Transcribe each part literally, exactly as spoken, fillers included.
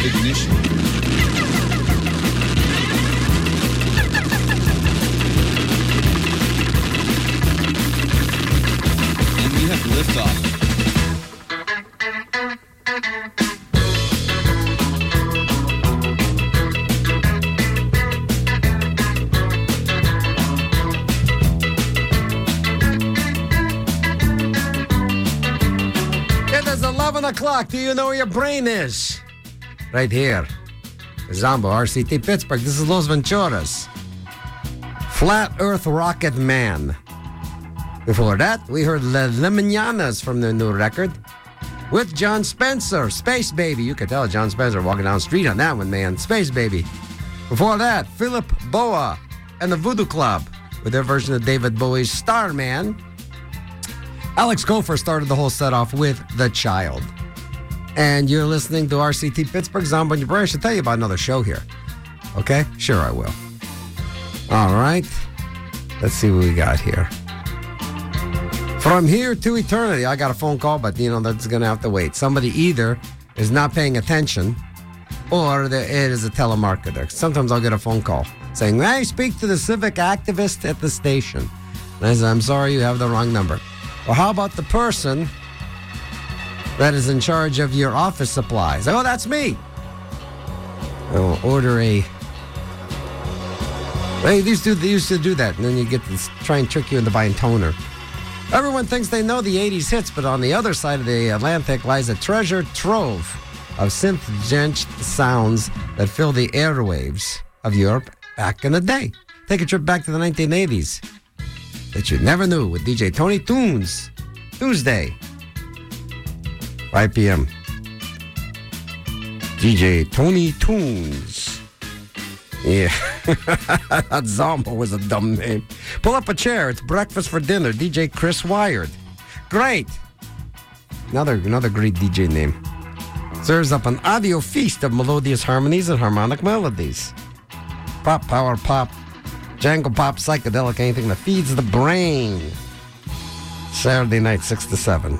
ignition. And we have liftoff. eleven o'clock. Do you know where your brain is? Right here. Zombo, R C T Pittsburgh. This is Los Venturas. Flat Earth Rocket Man. Before that, we heard Le Lemonianas from their new record with John Spencer, Space Baby. You could tell John Spencer walking down the street on that one, man. Space Baby. Before that, Philip Boa and the Voodoo Club with their version of David Bowie's Starman. Alex Gopher started the whole set off with The Child. And you're listening to R C T Pittsburgh, Zombo and your brain. I should tell you about another show here. Okay? Sure, I will. All right. Let's see what we got here. From here to eternity, I got a phone call, but, you know, that's going to have to wait. Somebody either is not paying attention or there, it is a telemarketer. Sometimes I'll get a phone call saying, hey, speak to the civic activist at the station. And I say, I'm sorry, you have the wrong number. Well, how about the person that is in charge of your office supplies? Oh, that's me. I'll order a... They used, to, they used to do that, and then you get to try and trick you into buying toner. Everyone thinks they know the eighties hits, but on the other side of the Atlantic lies a treasure trove of synth-drenched sounds that fill the airwaves of Europe back in the day. Take a trip back to the nineteen eighties. That you never knew with D J Tony Tunes. Tuesday, five p.m. D J Tony Tunes. Yeah. That Zombo was a dumb name. Pull up a chair. It's breakfast for dinner. D J Chris Wired. Great. Another, another great D J name. Serves up an audio feast of melodious harmonies and harmonic melodies. Pop, power, pop. Jangle pop, psychedelic, anything that feeds the brain. Saturday night, six to seven.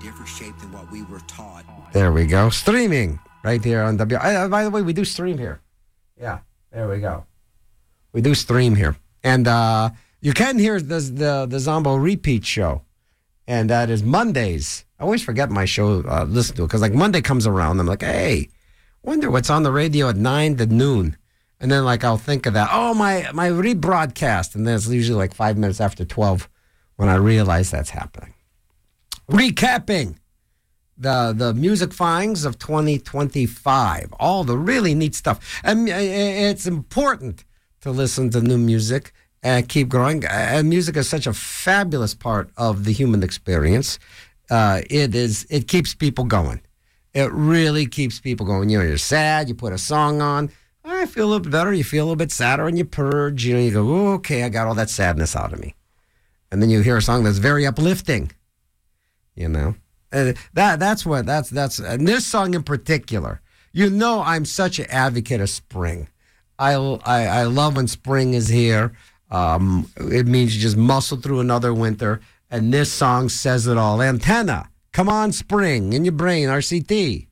There we go. Streaming right here on W. Uh, by the way, we do stream here. Yeah, there we go. We do stream here. And uh, you can hear the, the, the Zombo repeat show. And that is Mondays. I always forget my show, uh, listen to it, because like Monday comes around, I'm like, hey, wonder what's on the radio at nine to noon. And then, like, I'll think of that. Oh, my my rebroadcast. And then it's usually like five minutes after twelve when I realize that's happening. Recapping the the music finds of twenty twenty-five. All the really neat stuff. And it's important to listen to new music and keep growing. And music is such a fabulous part of the human experience. Uh, it is. It keeps people going. It really keeps people going. You know, you're sad, you put a song on. I feel a little bit better. You feel a little bit sadder, and you purge. You know, you go, oh, okay, I got all that sadness out of me. And then you hear a song that's very uplifting. You know, and that that's what that's that's. And this song in particular, you know, I'm such an advocate of spring. I I, I love when spring is here. Um, it means you just muscle through another winter. And this song says it all. Antenna, come on, spring in your brain. R C T.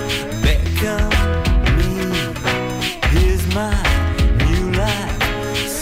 My new life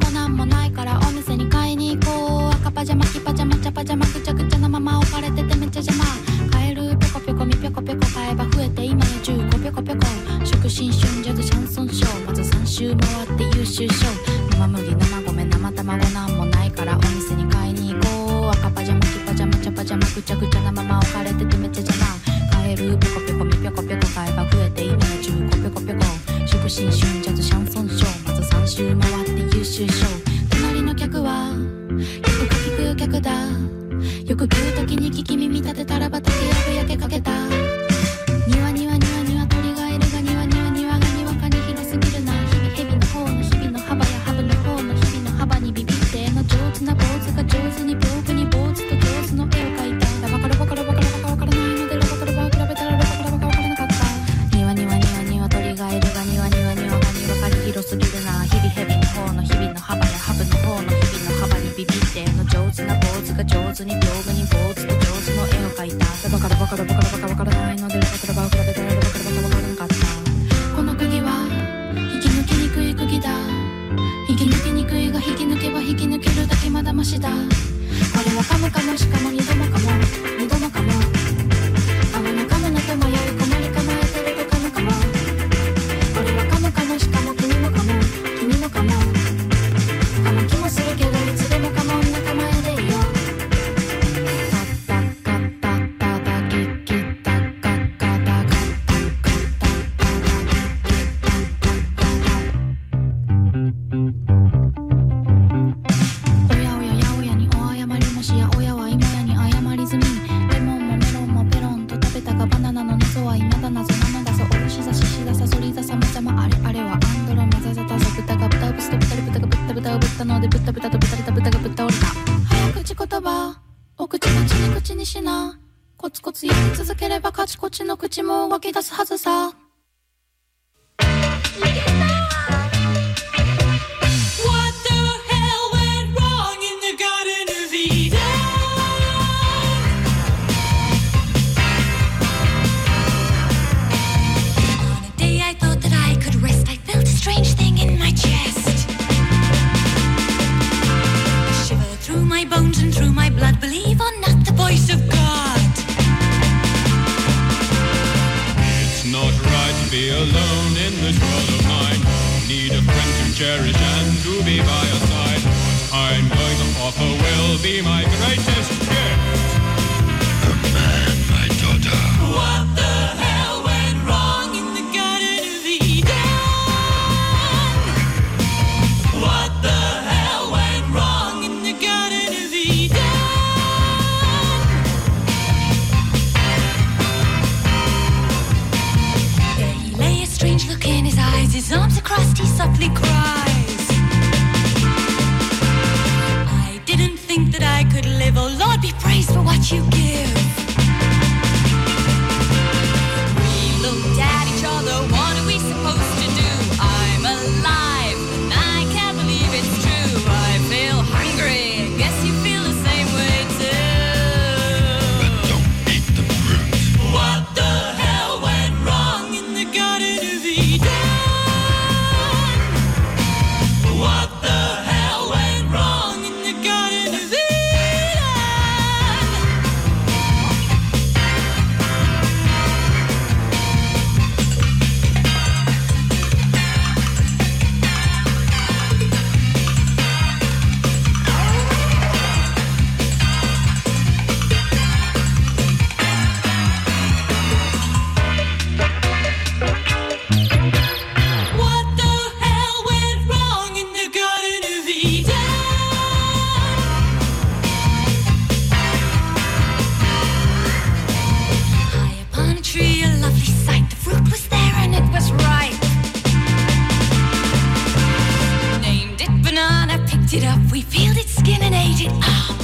もなんもないからお店に買いに行こう。赤パジャマ黄パジャマ茶パジャマぐちゃぐちゃなまま置かれててめっちゃ邪魔。カエルぴょこぴょこみぴょこぴょこ買えば増えて今やじゅうごぴょこぴょこ。祝新春ジャズシャンソンショーまずさん周回って優秀賞。生麦生米生卵なんもないからお店に買いに行こう。赤パジャマ黄パジャマ茶パジャマぐちゃぐちゃなまま置かれててめっちゃ邪魔。カエルぴょこぴょこみぴょこぴょこ買えば増えて今やじゅうごぴょこぴょこ。祝新春ジャズシャンソンショーまずさん周回って優秀賞。隣の客はよくかき食う客だ。よく食う時に聞き耳立てたらば竹やぶ焼けかけた。にわにわにわにわ鳥がいるがにわにわにわがにわかに広すぎるな。日々蛇の方の日々の幅やハブの方の日々の幅にビビって絵の上手な坊主が上手に屏風に坊主と上手の絵を描いた。ラバカラバカラバカラバカわからないのでラバカラバを比べたらラバカラバカわからなかった。にわにわにわにわ鳥がいるがにわにわにわがにわかに広すぎるな。日々蛇の方の日々の幅やハブの方の日々の幅にビビって絵の上手な坊主が上手に屏風に坊主と上手の絵を描いた。ラバカラバカラバカラバカわからないのでラバカラバを比べたらラバカラバカわからなかった。この釘は引き抜きにくい釘だ。引き抜きにくいが引き抜けば引き抜けるだけまだマシだ。これはカムかもしかも二度もかも二度もかも。カムのカムの手もよいこまり構えてるとカムかも。これはカムかもしかも君もかも君もかも。カム気もするけどいつでもカモン仲間へでいいよ。タッタッタッタッタッキッキッタッカッカッタッカッカッタッタッタッタッキッキッタッカッカッタッタッタッタッ。おやおややおやにお謝りもしや親は今やに謝り済み。レモンもメロンもペロンと食べたがバナナの謎は未だ謎なのだぞ。おろしざししださそりざさまざまあれあれはアンドロメザザタザ豚が豚をぶすと豚り豚が豚豚をぶったので豚豚と豚りた豚が豚おりた。早口言葉お口口に口にしな。コツコツやり続ければカチコチの口も動き出すはずさ。 Strange thing in my chest. Shiver through my bones and through my blood. Believe or not the voice of God. It's not right to be alone in this world of mine. Need a friend to cherish and to be by your side. What I'm going to offer will be my greatest gift. A man, my daughter. What the hell went wrong in the Garden of Eden? What the hell went wrong in the Garden of Eden? There he lay, a strange look in his eyes. His arms across, he softly cries. I didn't think that I could live. Oh Lord, be praised for what you give. We looked at each other. What are we supposed to do? I'm alive, and I can't believe it's true. I feel hungry. Guess you feel the same way too. But don't eat the fruit. What the hell went wrong in the Garden of Eden? What the hell went wrong in the Garden of Eden? What the hell went wrong in the Garden of Eden? High upon a tree, a lovely sight. The fruit was there and it was ripe. Named it banana, picked it up. We peeled its skin and ate it up.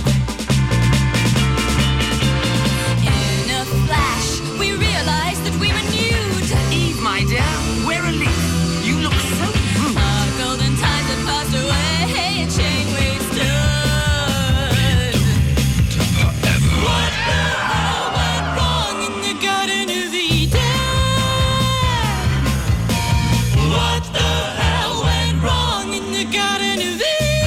In a flash, we realized that we were nude. Eve, my dear, wear a leaf. You look so rude. Our golden times had passed away, a chain we stood. What the hell went wrong in the Garden of Eden? What the hell went wrong in the Garden of Eden?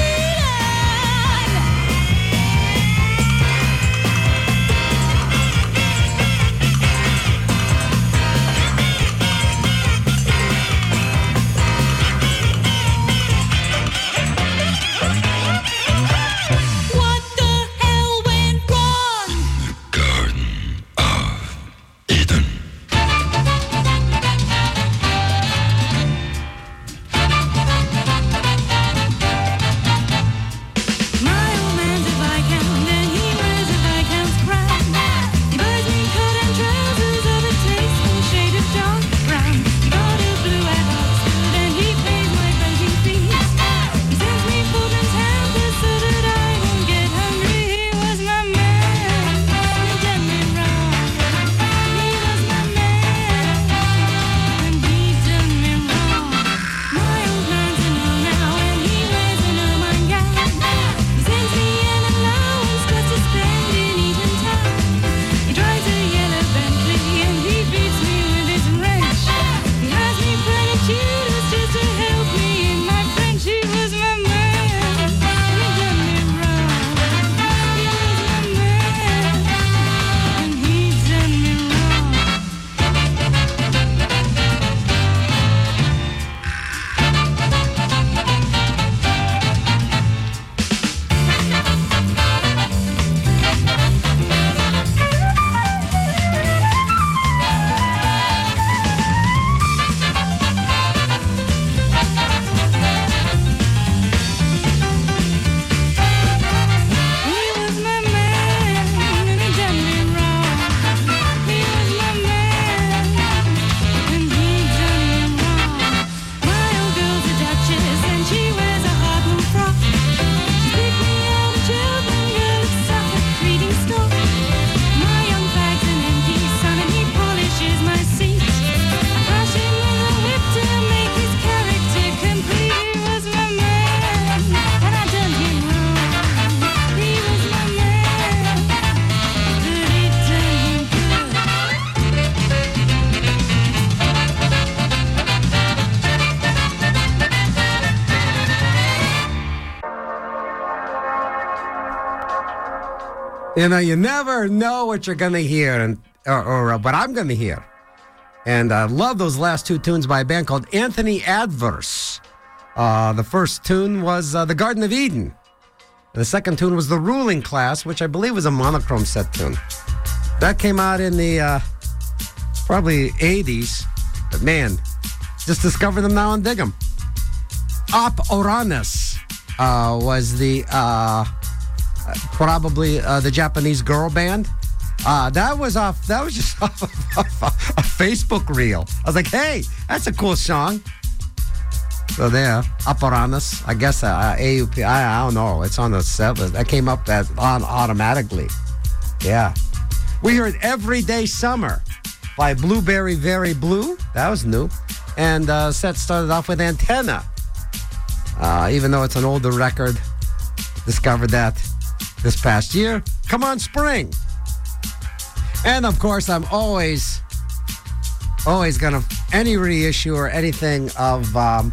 You know, you never know what you're going to hear and or, or uh, what I'm going to hear. And I love those last two tunes by a band called Anthony Adverse. Uh, the first tune was uh, The Garden of Eden. The second tune was The Ruling Class, which I believe was a monochrome set tune. That came out in the uh, probably eighties. But man, just discover them now and dig them. Op Oranus uh, was the uh, probably uh, the Japanese girl band. Uh, that was off. That was just off of, off of a Facebook reel. I was like, hey, that's a cool song. So there, Op Oranus. I guess uh, A U P. I, I don't know. It's on the seven. That came up as on automatically. Yeah. We heard Everyday Summer by Blueberry Very Blue. That was new. And uh, set started off with Antenna. Uh, even though it's an older record, discovered that this past year. Come On Spring. And of course, I'm always, always gonna, any reissue or anything of um,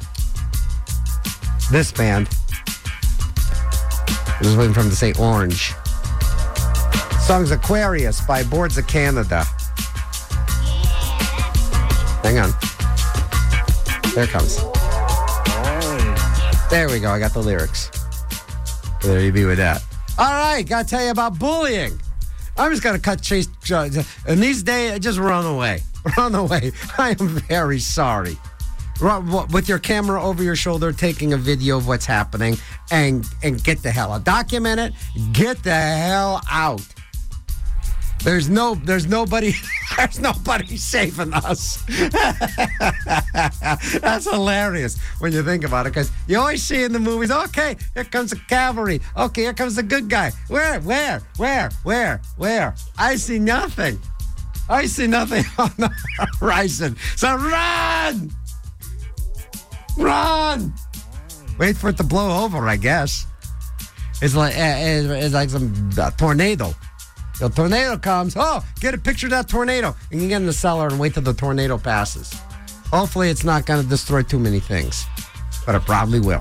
this band. I was waiting for him to say Orange. Song's Aquarius by Boards of Canada. Hang on. There it comes. There we go. I got the lyrics. There you be with that. All right. Got to tell you about bullying. I'm just going to cut chase. And these days, just run away. Run away. I am very sorry. Run, with your camera over your shoulder, taking a video of what's happening and, and get the hell out. Document it. Get the hell out. There's no, there's nobody, there's nobody saving us. That's hilarious when you think about it, because you always see in the movies, okay, here comes the cavalry. Okay, here comes the good guy. Where, where, where, where, where? I see nothing. I see nothing on the horizon. So run! Run! Wait for it to blow over, I guess. It's like, it's like some uh, tornado. The tornado comes. Oh, get a picture of that tornado. And you get in the cellar and wait till the tornado passes. Hopefully it's not going to destroy too many things. But it probably will.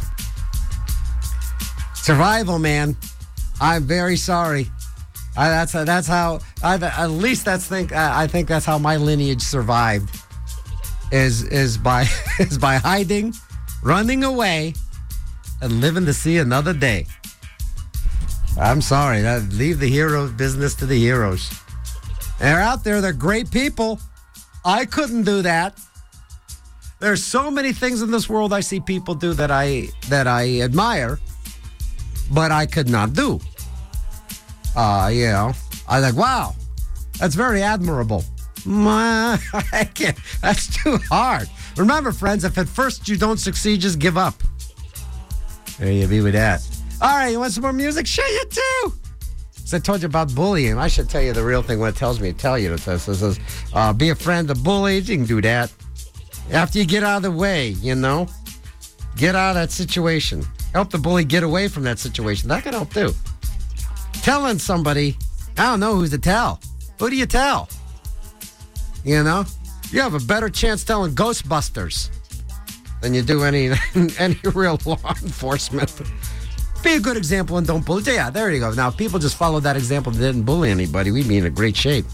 Survival, man. I'm very sorry. I, that's that's how, I, at least that's think, I think that's how my lineage survived. Is is by is by hiding, running away, and living to see another day. I'm sorry. That, leave the hero business to the heroes. They're out there. They're great people. I couldn't do that. There's so many things in this world I see people do that I that I admire, but I could not do. Uh, you know, I was like, wow, that's very admirable. I can't. That's too hard. Remember, friends, if at first you don't succeed, just give up. There you be with that. All right, you want some more music? Sure you do. So I told you about bullying. I should tell you the real thing when it tells me to tell you. It says, it says uh, be a friend of bullies. You can do that. After you get out of the way, you know. Get out of that situation. Help the bully get away from that situation. That can help too. Telling somebody, I don't know who to tell. Who do you tell? You know? You have a better chance telling Ghostbusters than you do any any real law enforcement. Be a good example and don't bully. Yeah, there you go. Now, if people just followed that example and didn't bully anybody, we'd be in a great shape.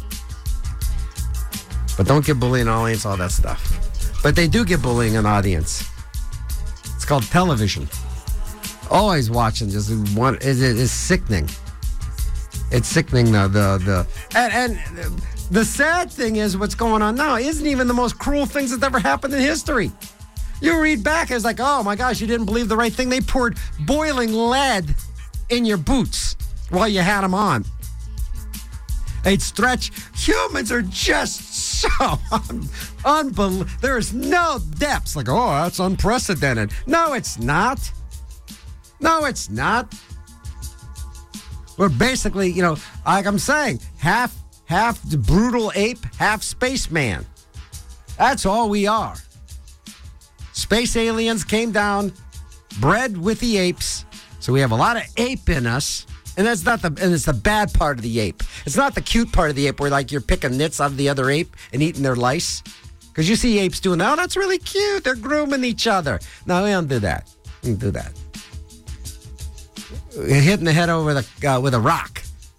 But don't give bullying an audience, all that stuff. But they do give bullying an audience. It's called television. Always watching, just one. It is sickening. It's sickening. The the the and, and the sad thing is, what's going on now isn't even the most cruel things that's ever happened in history. You read back, it's like, oh my gosh, you didn't believe the right thing. They poured boiling lead in your boots while you had them on. They'd stretch. Humans are just so un- unbelievable. There is no depths. Like, oh, that's unprecedented. No, it's not. No, it's not. We're basically, you know, like I'm saying, half, half the brutal ape, half spaceman. That's all we are. Space aliens came down, bred with the apes, so we have a lot of ape in us, and that's not the and it's the bad part of the ape. It's not the cute part of the ape where like you're picking nits out of the other ape and eating their lice, because you see apes doing that. Oh, that's really cute. They're grooming each other. No, we don't do that. We don't do that. You're hitting the head over the uh, with a rock.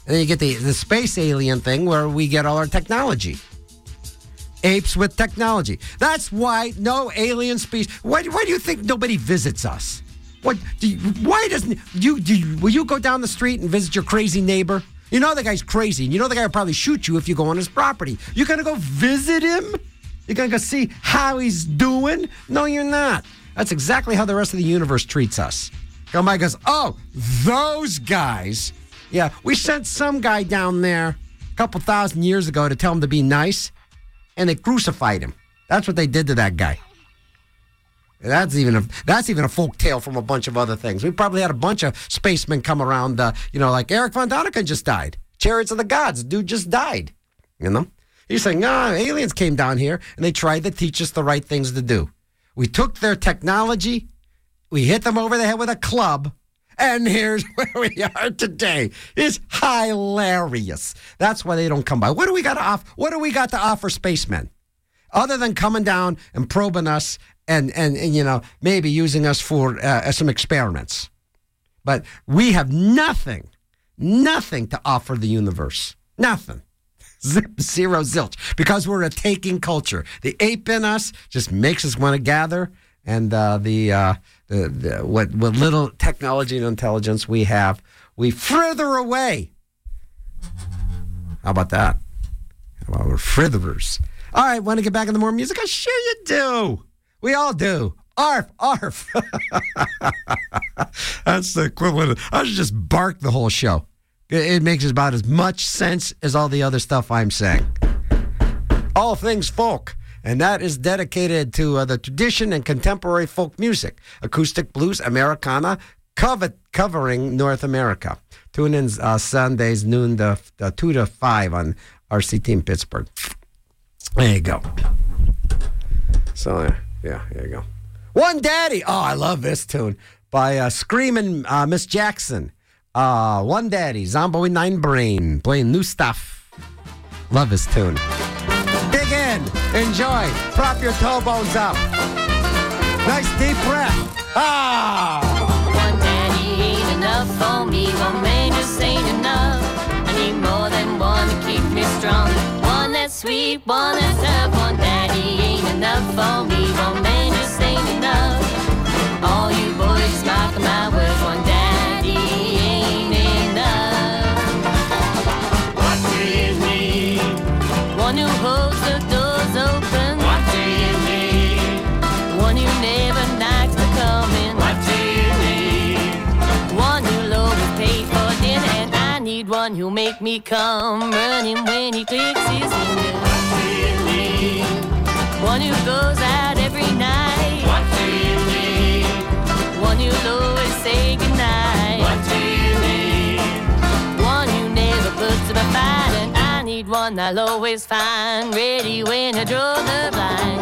And then you get the, the space alien thing where we get all our technology. Apes with technology. That's why no alien species. Why, why do you think nobody visits us? What? Do you, why doesn't you, do you? Will you go down the street and visit your crazy neighbor? You know the guy's crazy, and you know the guy will probably shoot you if you go on his property. You're gonna go visit him? You're gonna go see how he's doing? No, you're not. That's exactly how the rest of the universe treats us. Come by, goes, oh, those guys. Yeah, we sent some guy down there a couple thousand years ago to tell him to be nice. And they crucified him. That's what they did to that guy. That's even a that's even a folk tale from a bunch of other things. We probably had a bunch of spacemen come around. Uh, you know, like Eric von Däniken just died. Chariots of the Gods, dude just died. You know, he's saying, no, aliens came down here and they tried to teach us the right things to do. We took their technology, we hit them over the head with a club, and here's where we are today. It's hilarious. That's why they don't come by. What do we got to offer? What do we got to offer spacemen? Other than coming down and probing us and, and, and you know, maybe using us for uh, some experiments. But we have nothing, nothing to offer the universe. Nothing. Zip, zero, zilch. Because we're a taking culture. The ape in us just makes us want to gather. And uh, the, uh, the, the what what little technology and intelligence we have, we further away. How about that? How about we're furtherers? All right, want to get back into more music? I'm sure you do. We all do. Arf, arf. That's the equivalent of, I should just bark the whole show. It, it makes about as much sense as all the other stuff I'm saying. All things folk. And that is dedicated to uh, the tradition and contemporary folk music, acoustic blues, Americana, cover, covering North America. Tune in uh, Sundays, noon to uh, two to five on R C T in Pittsburgh. There you go. So, uh, yeah, there you go. One Daddy. Oh, I love this tune by uh, Screaming uh, Miss Jackson. Uh, One Daddy, Zomboid Nine Brain, playing new stuff. Love this tune. Dig in, enjoy, prop your toe bones up. Nice deep breath. Ah! One daddy ain't enough for me, one man just ain't enough. I need more than one to keep me strong. One that's sweet, one that's tough. One daddy ain't enough for me, one man just ain't enough. All you boys mark my words, one daddy ain't enough. What do you need? One who holds the doors open. What do you need? One who never knocks to come in. What do you need? One who'll always pay for dinner. And I need one who'll make me come running when he clicks his fingers. What do you need? One who goes out every night. What do you need? One who'll always say goodnight. What do you need? One who never puts up a fight. And I need one I'll always find ready when I draw the blind.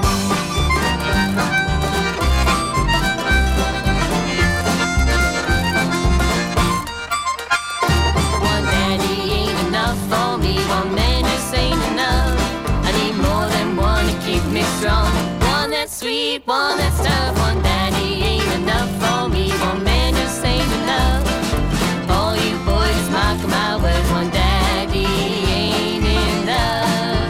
One daddy ain't enough for me, one man just ain't enough. I need more than one to keep me strong. One that's sweet, one that's tough. One daddy ain't enough for me, one man just ain't enough. All you boys mark my words, one daddy ain't enough.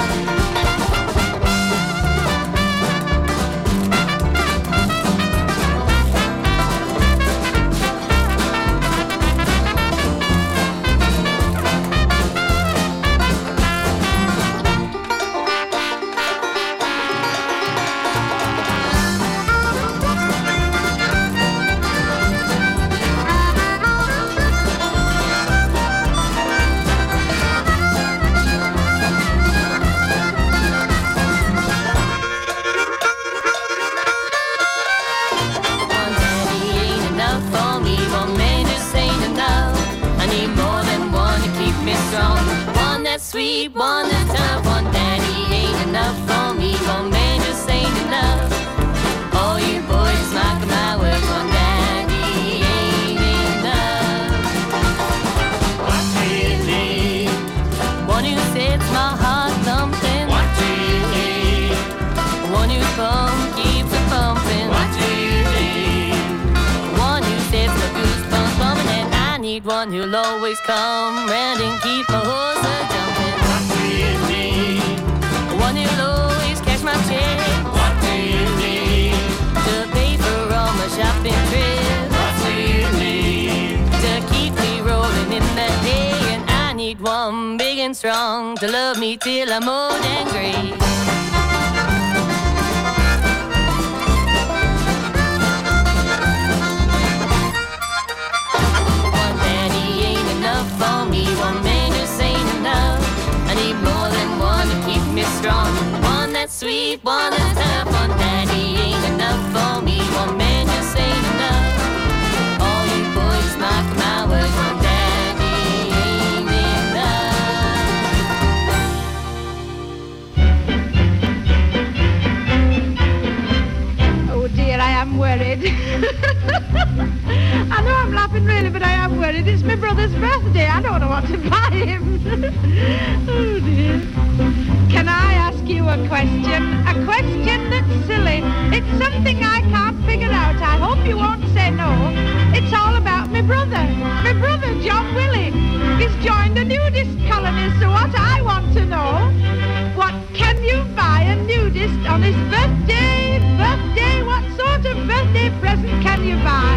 One daddy ain't enough for me, one man just ain't enough. I need more than one to keep me strong. One that's sweet, one that's tough. One daddy ain't enough for me, one man just ain't enough. All you boys mark my words, one daddy ain't enough. What do you need? One who sets my heart thumping. What do you need? One who come keeps it pumping. What do you need? One who sets my goosebumps bumping. And I need need one who'll always come round and keep my horse a-jumping. What do you need? One who'll always cash my check What do you need? to pay for all my shopping trips, What do you need? to keep me rolling in that day. And I need one big and strong to love me till I'm old and gray. One daddy ain't enough for me, one man just ain't enough. I need more than one to keep me strong. One that's sweet, one that's tough. One daddy ain't enough for me, one man just ain't enough. All you boys mark my words, one daddy ain't enough. Oh dear, I am worried. I know I'm laughing really, but I am worried. It's my brother's birthday. I don't know what to buy him. Oh dear. Can I ask you a question? A question that's silly. It's something I can't figure out. I hope you won't say no. It's all about my brother. My brother, John Willie. He's joined a nudist colony, so what I want to know, what can you buy a nudist on his birthday? Birthday? What sort of birthday present can you buy?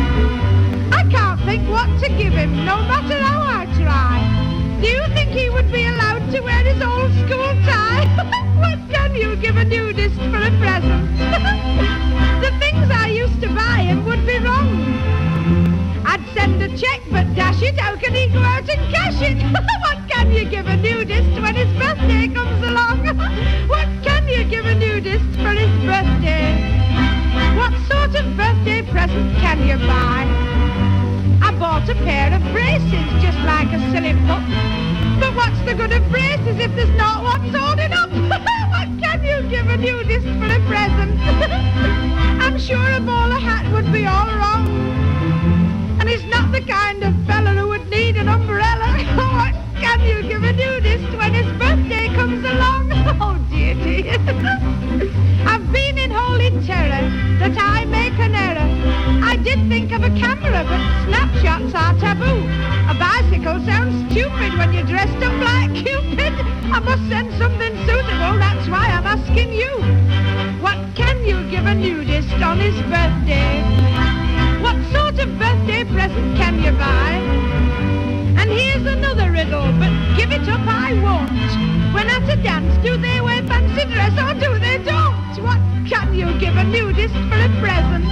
I can't think what to give him, no matter how I try. Do you think he would be allowed to wear his old school tie? What can you give a nudist for a present? The things I used to buy him would be wrong. I'd send a check, but dash it, how can he go out and cash it? What can you give a nudist when his birthday comes along? What can you give a nudist for his birthday? What sort of birthday present can you buy? I bought a pair of braces just like a silly pup. But what's the good of braces if there's not one holding up? What can you give a nudist for a present? I'm sure a bowler hat would be all wrong. And he's not the kind of fella who would need an umbrella. What can you give a nudist when his birthday comes along? Oh dear, dear. I've been in holy terror that I make an error. I did think of a camera, but snapshots are taboo. A bicycle sounds stupid when you're dressed up like Cupid. I must send something suitable, that's why I'm asking you. What can you give a nudist on his birthday? What sort of birthday present can you buy? And here's another riddle, but give it up I won't. When at a dance, do they wear fancy dress or do they don't? What can you give a nudist for a present?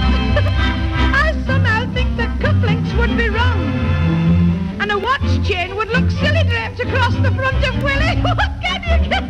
I somehow think that cufflinks would be wrong. And a watch chain would look silly draped across the front of Willie. What can you give?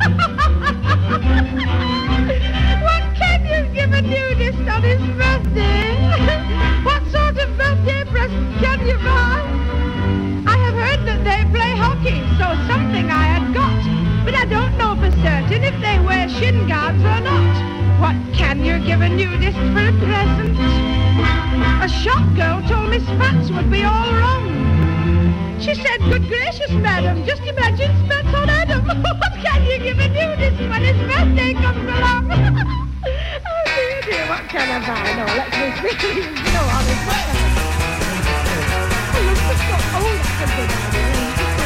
What can you give a nudist on his birthday? What sort of birthday present can you buy? I have heard that they play hockey, so something I had got. But I don't know for certain if they wear shin guards or not. What can you give a nudist for a present? A shop girl told me spats would be all wrong. She said, good gracious, madam, just imagine spats on Adam. What can you give a nudist when his birthday comes along? Oh dear, dear, what can I buy? No, let's be serious. No, honest, what can I buy? Oh, look, look, look. Oh, that's a good idea.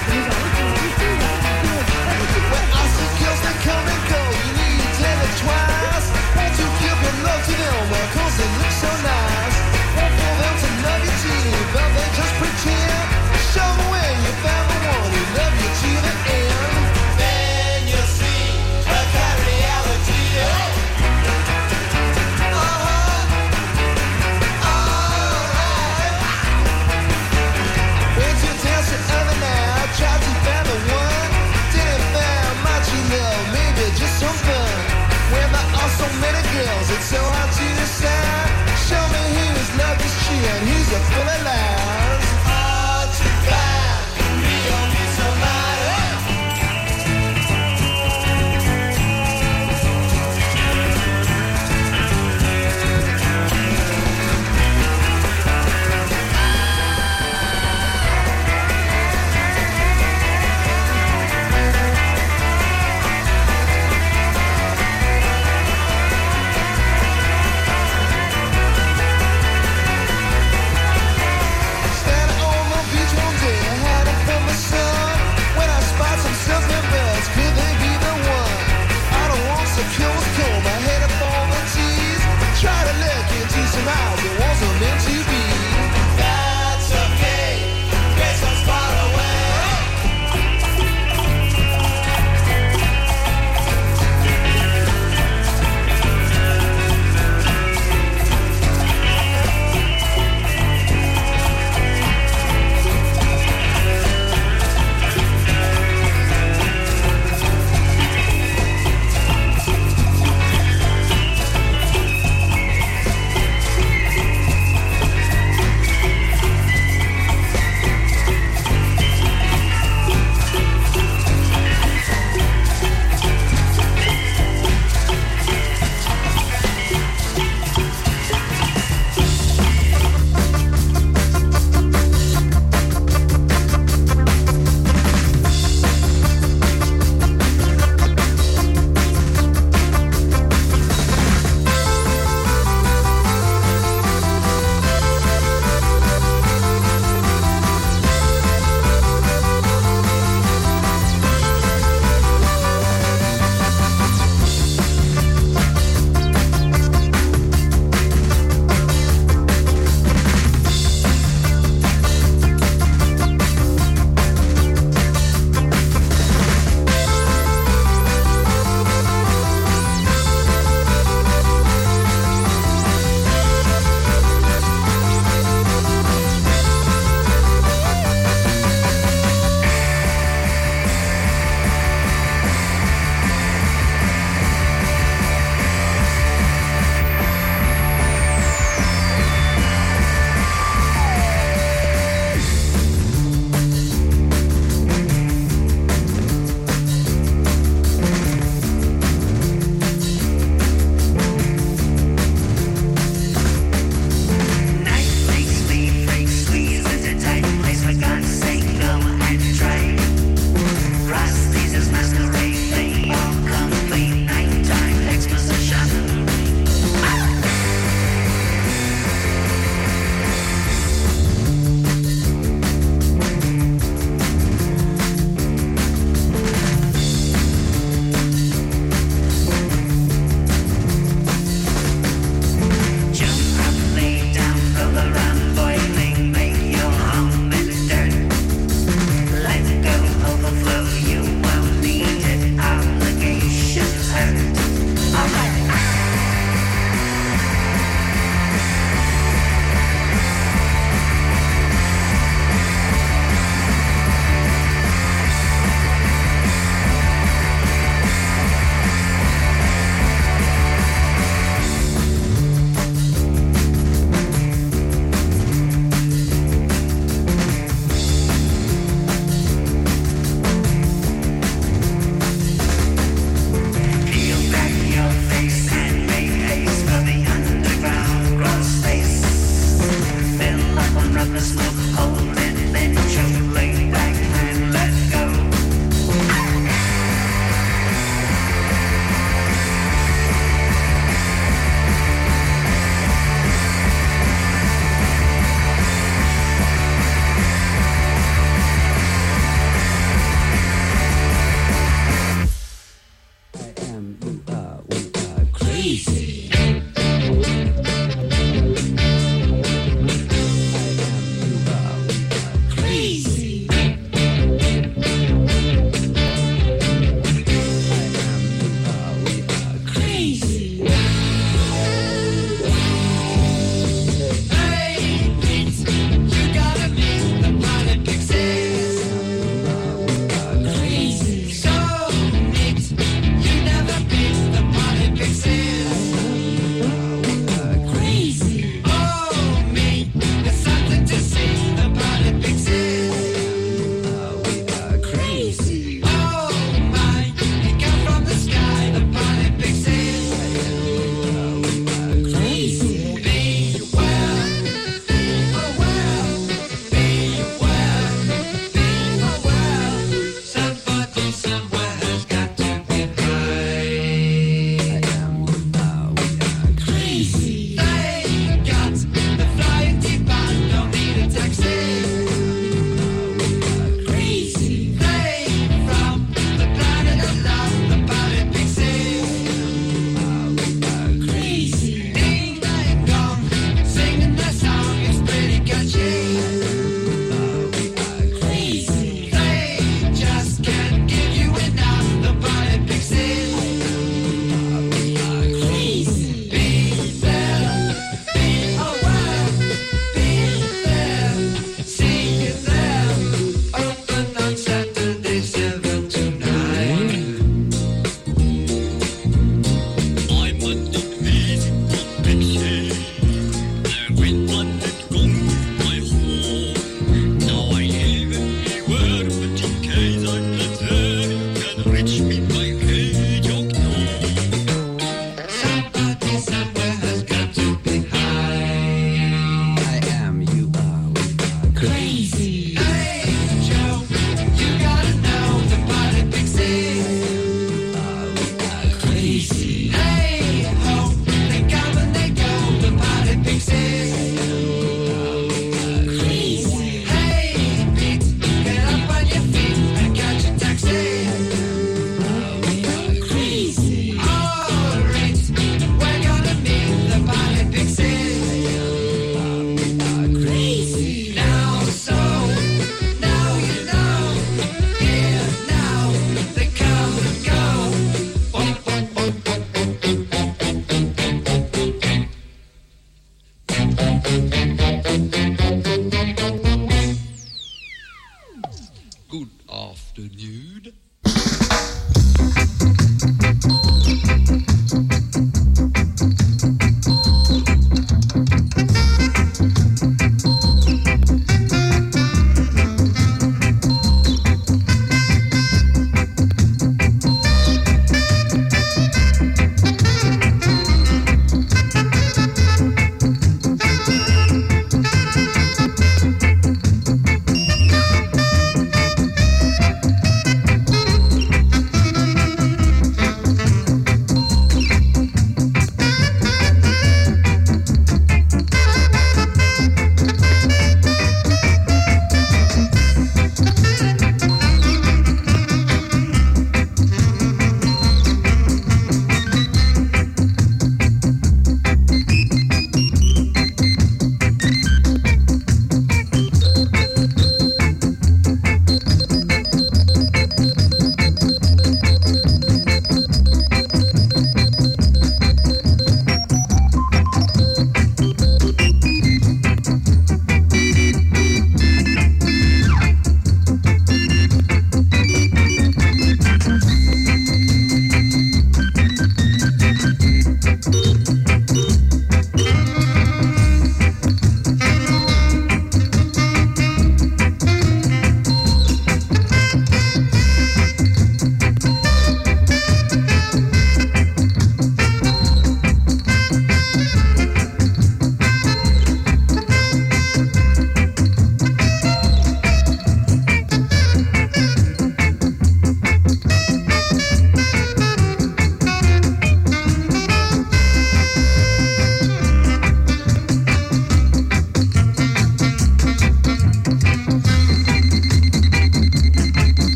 When I see girls that come and go, you need to tell it twice. Won't you give your love to them, well, cause they look so nice. Won't for them to love you too, but they just pretend. Show them when you found the one who love you to the end. Then you'll see a kind of reality. Uh-huh. Alright. Went to dance the other night, tried to find the one. Didn't find much you love, maybe just some fun. Where there are so many girls, it's so hard to decide. Show me who's love is true and who's a full of lies. Hard to find, me only somebody. from the smoke hole and then just lay back and let go.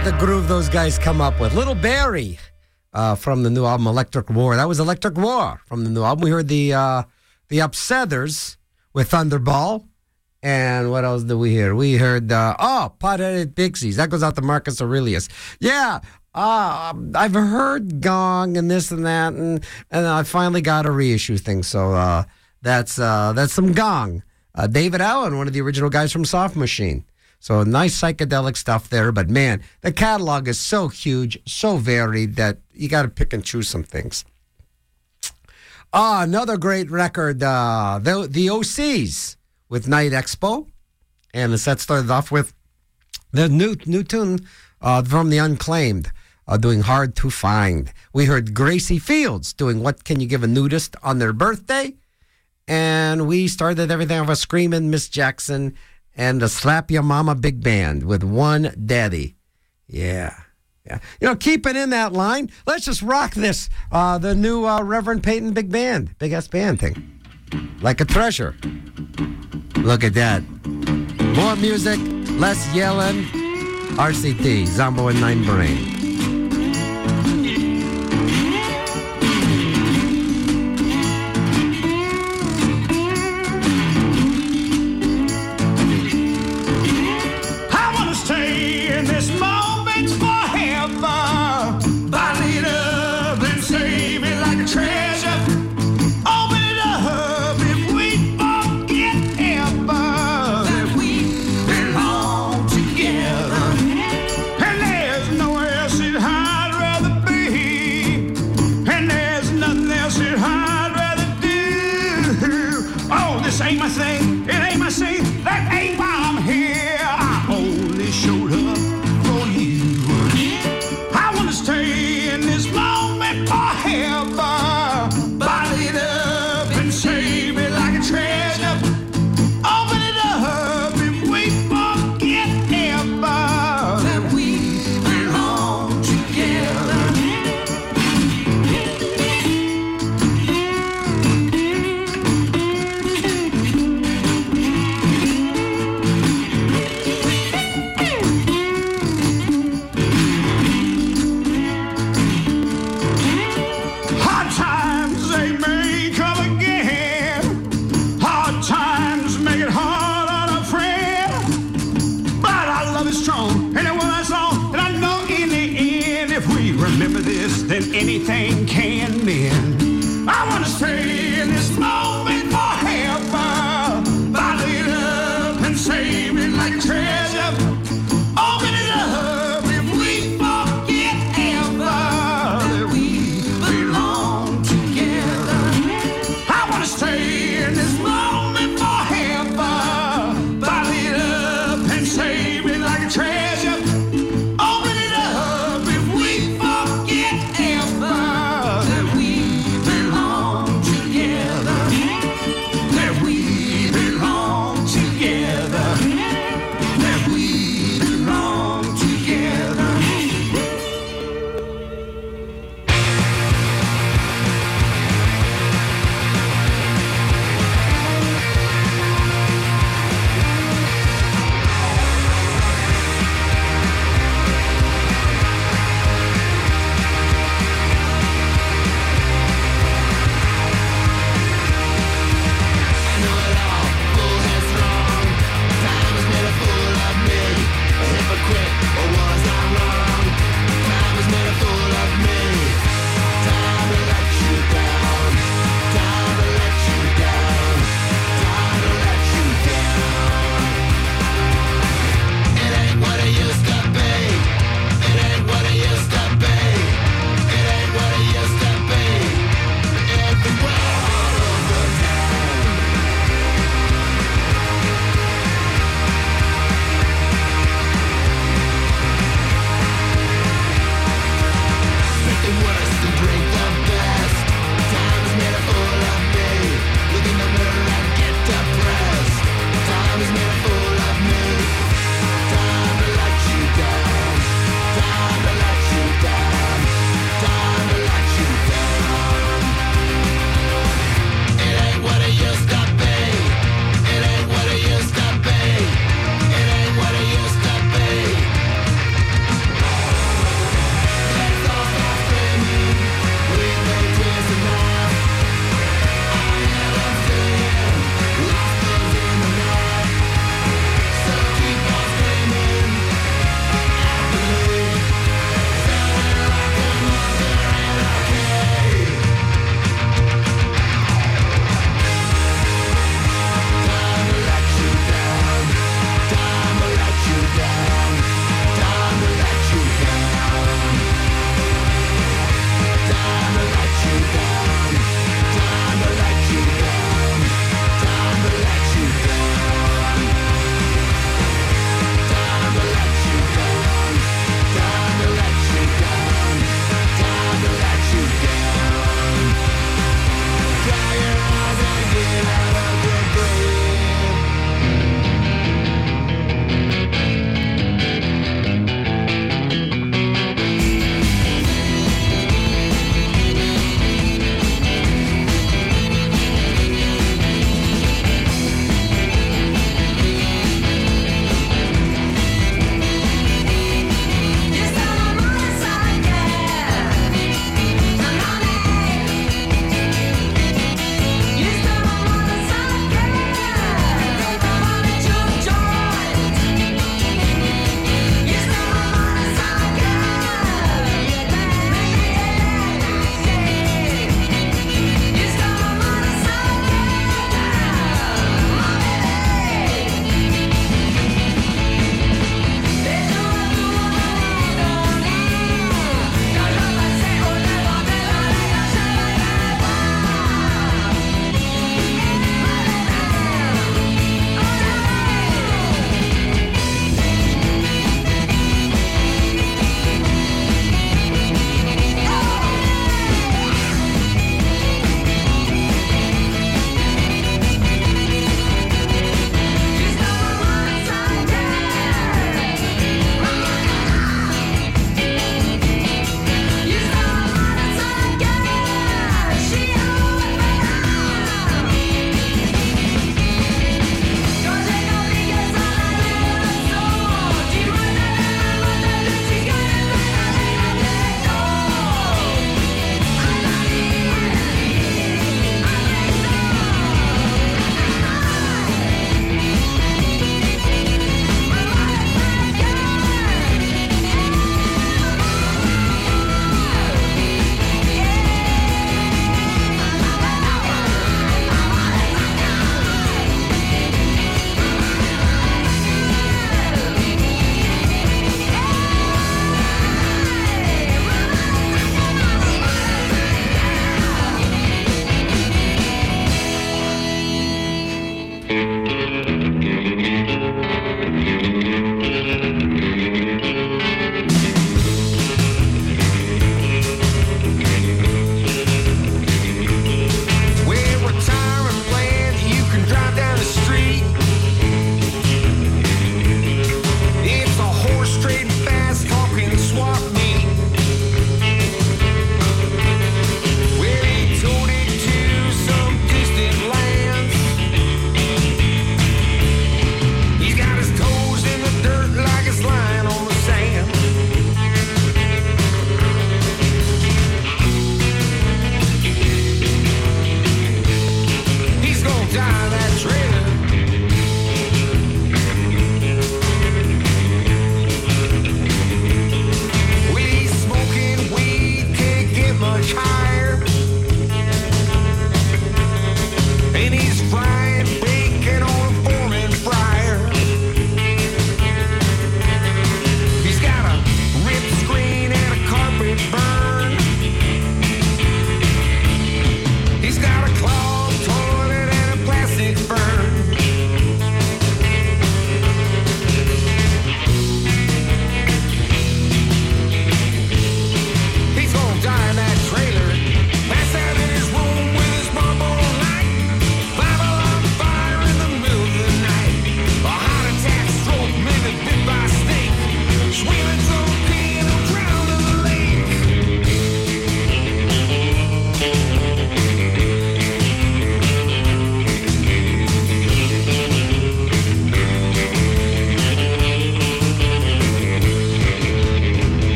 like the groove those guys come up with. Little Barry uh, from the new album Electric War. That was Electric War from the new album. We heard the uh, the Upsetters with Thunderball. And what else did we hear? We heard, uh, oh, Potheaded Pixies. That goes out to Marcus Aurelius. Yeah, uh, I've heard Gong and this and that, and, and I finally got a reissue thing. So uh, that's uh, that's some Gong. Uh, David Allen, one of the original guys from Soft Machine. So nice psychedelic stuff there. But, man, the catalog is so huge, so varied that you got to pick and choose some things. Ah, another great record, uh, the, the O Cs. With Night Expo, and the set started off with the new new tune uh, from The Unclaimed, uh, doing Hard to Find. We heard Gracie Fields doing What Can You Give a Nudist on their birthday, and we started everything off with Screamin' Miss Jackson and the Slap Your Mama Big Band with One Daddy. Yeah. Yeah, you know, keep it in that line. Let's just rock this, uh, the new uh, Reverend Peyton Big Band, Big S Band thing. Like a treasure. Look at that. More music, less yelling. R C T, Zombo and Nine Brain. I want to stay in this moment forever. Bottle it up and save it like a treasure. Open it up if we forget ever that we belong together. And there's nowhere else that I'd rather be. And there's nothing else that I'd rather do. Oh, this ain't my thing. It ain't my scene. That ain't why I'm here. I only showed up for you. I want to stay in this moment forever. Bottle it up and save it like a treasure. Open it up if we forget ever that we belong together. Hard times, they may come again. Hard times make it hard on a friend. But our love is strong, and it will last long. And I know in the end, if we remember this, then anything can